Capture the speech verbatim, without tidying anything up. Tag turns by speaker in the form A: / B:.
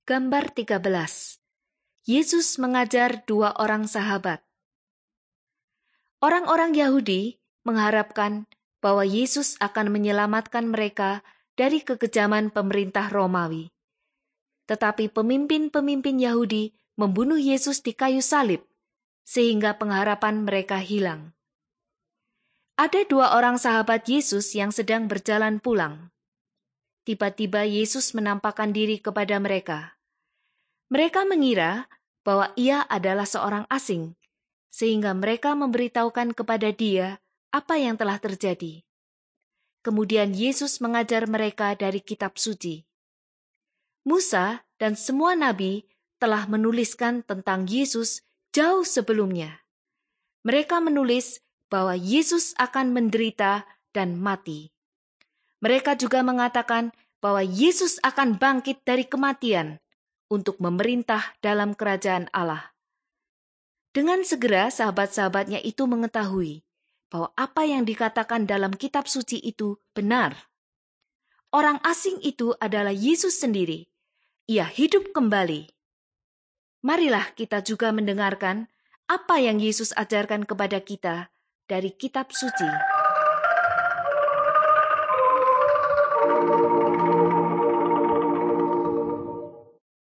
A: Gambar tiga belas. Yesus mengajar dua orang sahabat. Orang-orang Yahudi mengharapkan bahwa Yesus akan menyelamatkan mereka dari kekejaman pemerintah Romawi. Tetapi pemimpin-pemimpin Yahudi membunuh Yesus di kayu salib, sehingga pengharapan mereka hilang. Ada dua orang sahabat Yesus yang sedang berjalan pulang. Tiba-tiba Yesus menampakkan diri kepada mereka. Mereka mengira bahwa ia adalah seorang asing, sehingga mereka memberitahukan kepada dia apa yang telah terjadi. Kemudian Yesus mengajar mereka dari kitab suci. Musa dan semua nabi telah menuliskan tentang Yesus jauh sebelumnya. Mereka menulis bahwa Yesus akan menderita dan mati. Mereka juga mengatakan bahwa Yesus akan bangkit dari kematian untuk memerintah dalam kerajaan Allah. Dengan segera sahabat-sahabatnya itu mengetahui bahwa apa yang dikatakan dalam kitab suci itu benar. Orang asing itu adalah Yesus sendiri. Ia hidup kembali. Marilah kita juga mendengarkan apa yang Yesus ajarkan kepada kita dari kitab suci.